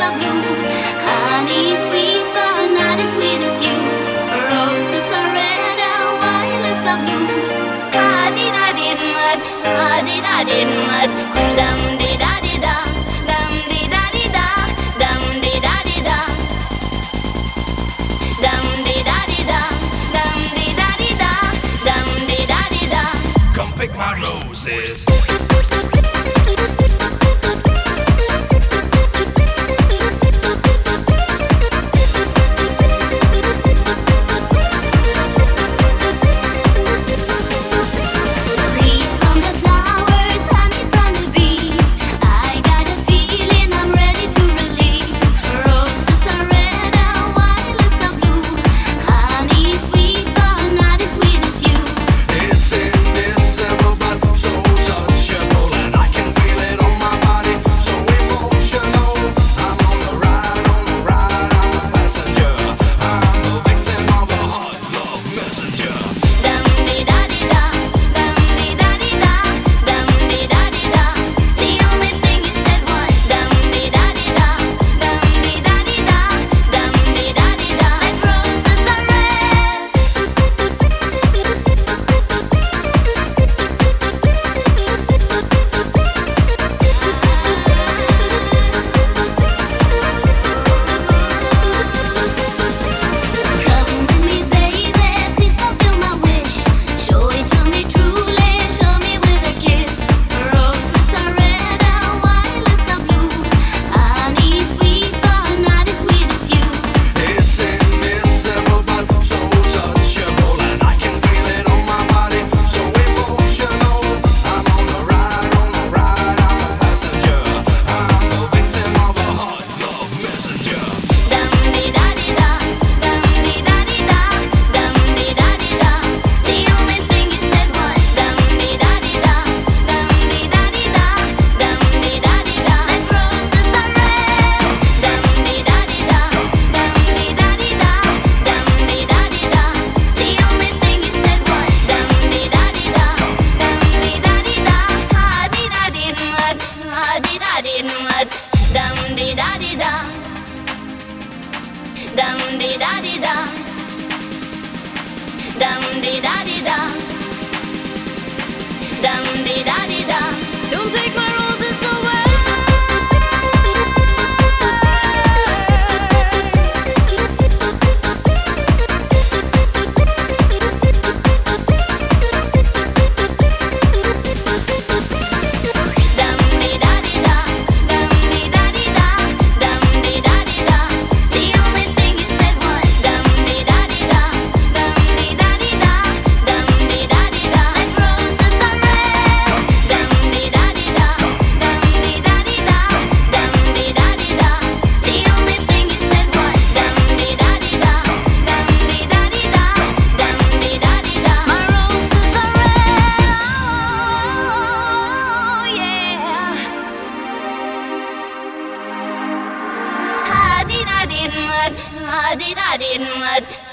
are blue. Honey is sweet, but not as sweet as you. Roses are red and violets are blue. Ha-di-da-di-mud, ha-di-da-di-mud. Dum-di-da-di-da, dum-di-da-di-da, dum-di-da-di-da. Dum-di-da-di-da, dum-di-da-di-da, dum-di-da-di-da. Come pick my roses. Dum-di-da-di-da, dum-di-da-di-da, dum-di-da-di-da, dum-di-da-di-da. Don't take my roses away. Ha-di-da-din-mud, ha-di-da-din-mud.